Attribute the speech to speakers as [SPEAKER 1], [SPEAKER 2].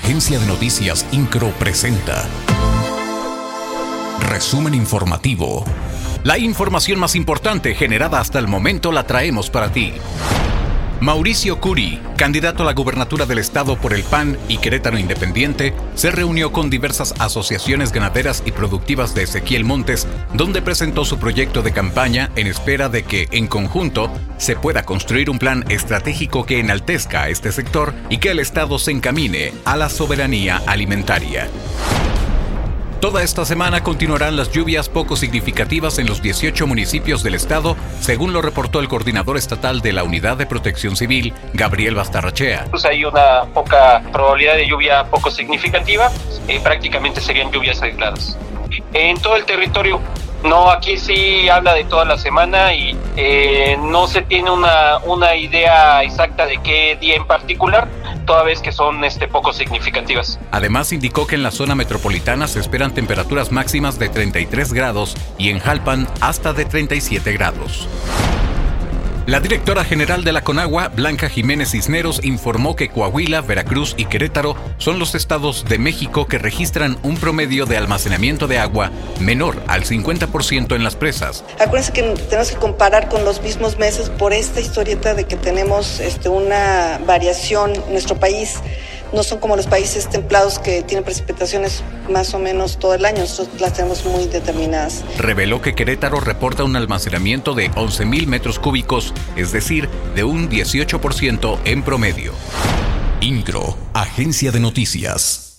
[SPEAKER 1] Agencia de Noticias Incro presenta Resumen informativo. La información más importante generada hasta el momento la traemos para ti. Mauricio Curi, candidato a la gubernatura del estado por el PAN y Querétaro Independiente, se reunió con diversas asociaciones ganaderas y productivas de Ezequiel Montes, donde presentó su proyecto de campaña en espera de que, en conjunto, se pueda construir un plan estratégico que enaltezca a este sector y que el estado se encamine a la soberanía alimentaria. Toda esta semana continuarán las lluvias poco significativas en los 18 municipios del estado, según lo reportó el coordinador estatal de la Unidad de Protección Civil, Gabriel Bastarrachea.
[SPEAKER 2] Pues hay una poca probabilidad de lluvia poco significativa, prácticamente serían lluvias aisladas. En todo el territorio, no, aquí sí habla de toda la semana y no se tiene una idea exacta de qué día en particular, toda vez que son poco significativas.
[SPEAKER 1] Además, indicó que en la zona metropolitana se esperan temperaturas máximas de 33 grados y en Jalpan hasta de 37 grados. La directora general de la Conagua, Blanca Jiménez Cisneros, informó que Coahuila, Veracruz y Querétaro son los estados de México que registran un promedio de almacenamiento de agua menor al 50% en las presas.
[SPEAKER 3] Acuérdense que tenemos que comparar con los mismos meses por esta historieta de que tenemos una variación en nuestro país. No son como los países templados que tienen precipitaciones más o menos todo el año, nosotros las tenemos muy determinadas.
[SPEAKER 1] Reveló que Querétaro reporta un almacenamiento de 11,000 metros cúbicos, es decir, de un 18% en promedio. Incro, Agencia de Noticias.